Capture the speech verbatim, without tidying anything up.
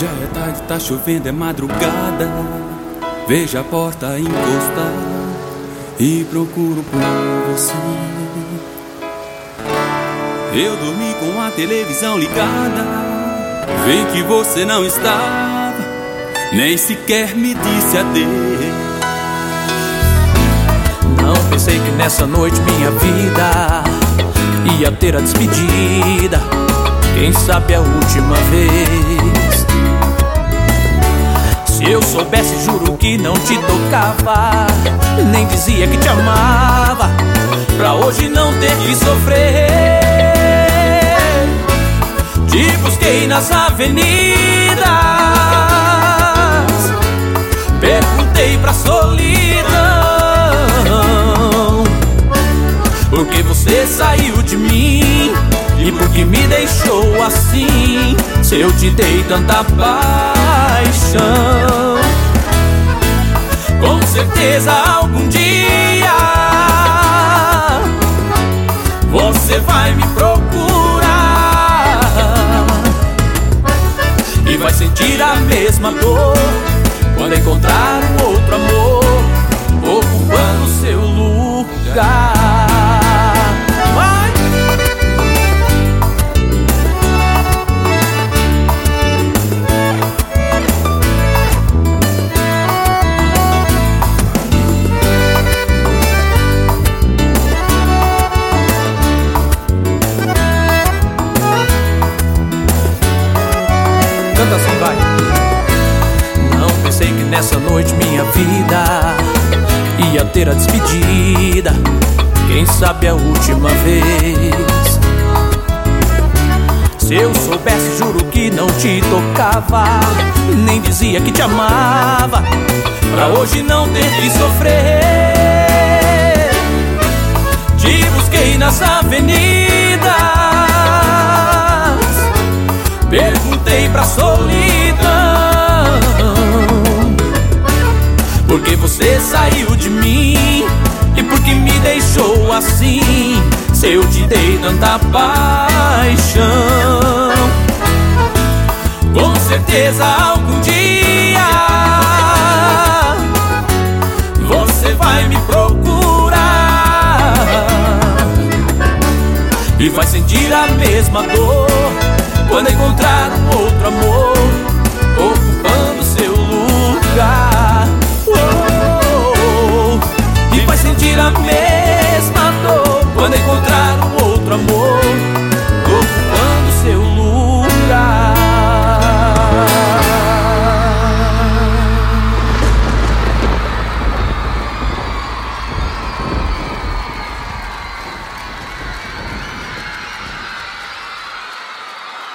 Já é tarde, tá chovendo, é madrugada. Vejo a porta encostar e procuro por você. Eu dormi com a televisão ligada, vi que você não estava, nem sequer me disse adeus. Não pensei que nessa noite minha vida ia ter a despedida, quem sabe a última vez. Se eu soubesse, juro que não te tocava, nem dizia que te amava, pra hoje não ter que sofrer. Te busquei nas avenidas, perguntei pra solidão, porque você saiu de mim e porque me deixou assim, se eu te dei tanta paixão. Com certeza algum dia você vai me procurar e vai sentir a mesma dor quando encontrar um outro amor ocupando seu lugar. Canta assim, vai. Não pensei que nessa noite minha vida ia ter a despedida, quem sabe a última vez. Se eu soubesse, juro que não te tocava, nem dizia que te amava, pra hoje não ter que sofrer. Te busquei nas avenidas, perguntei pra solidão, porque você saiu de mim e porque me deixou assim, se eu te dei tanta paixão. Com certeza algum dia você vai me procurar e vai sentir a mesma dor quando encontrar um outro amor